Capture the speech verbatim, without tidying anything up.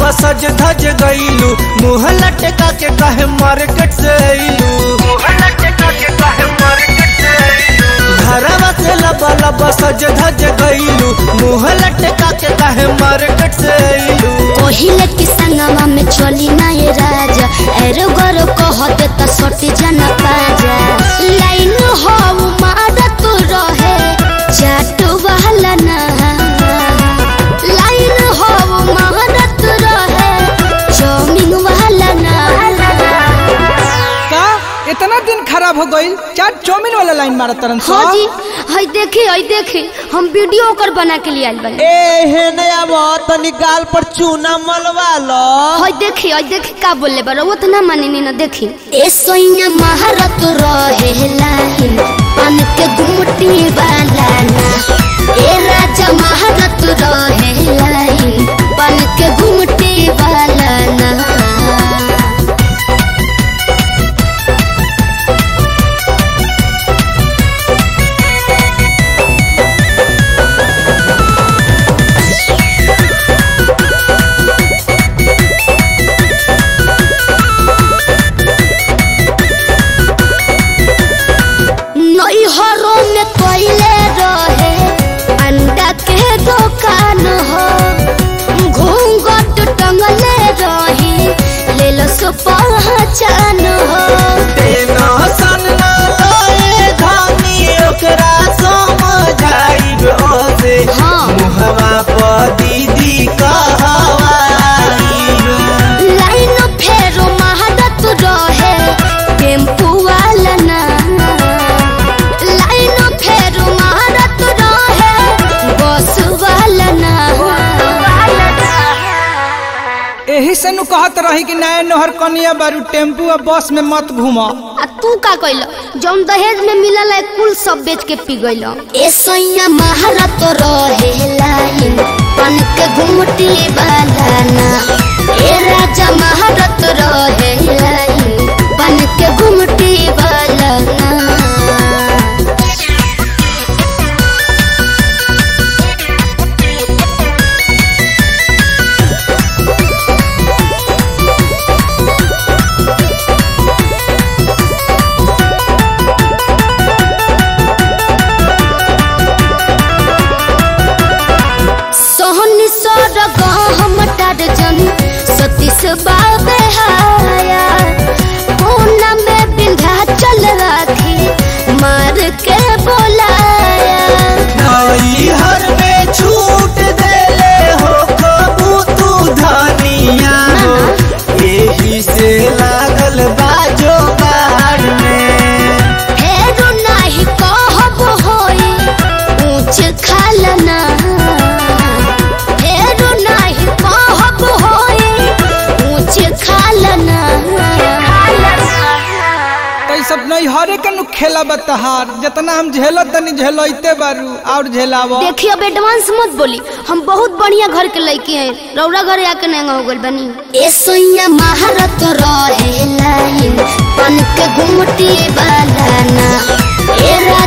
लब सज धज गईलू मुँह लटका के कहे मार्केट से अइलू घरवा से लब लब सज धज गईलू मुँह लटका के कहे मार्केट से अइलू पहिले की संगवा में चली ना ये राजा एरो गरो कहते त सटी जाना पाजा लाइन हो मारत रहे चाट वाला ना लाइन हो मारत रहे चौमिन वाला ना का इतना दिन खराब हो गई चाट चौमिन वाला लाइन मारत तरन हाँ जी हई देखी हई देखी हम वीडियो ओकर बना के लिए आइल बानी ए हे नया बात तनी गाल पर चूना मलवा लो हई देखी हई देखी का बोले बारो वो तो ना मानी ना देखी ए सोइना महारत रहे लाइन पान के गुमटी वाला ना ए राजा महारत रहे लाइन पान के गुमटी वाला ना पहचान हो टेंशन ना लए धानी ओकरा समझाइब ओसे मुहवा पर दीदी कहवाइब लाइन फेरो महारत रहे टेम्पू वाला ना लाइन फेरो महारत रहे बस वाला ना एही से नु कहत रही कि नया नहर कनिया बारू टेम्पू और बस में मत घूमा आ तू का कइल जौन दहेज में मिलल है कुल सब बेच के पी गइल ए सोइया महारत रहे लाइन पान के घुमटी वाला ना ए राजा महारत रहे लाइन पान के घुमटी वाला ना सतीश बाबे हाया कोना में बिंधा चल राखी मार के बोलाया नई हर में छूट देले हो कबू तू धनिया हो यही से लागल बाजो बाहर में फेरो नाही कहब होई ऊंच खालना फेरो नाही कहब होई ऊंच खालना तो सब नहीं हरे के नु खेला बतहार जितना हम झेलत तनी झेलते बारू और झेलावो देखिए अब एडवांस मत बोली हम बहुत बढ़िया घर के लड़के हैं रौरा घरे आके नंगा हो गइल बनी ए सोइया महारत रहे लाइन पान के घुमटी वाला ना ए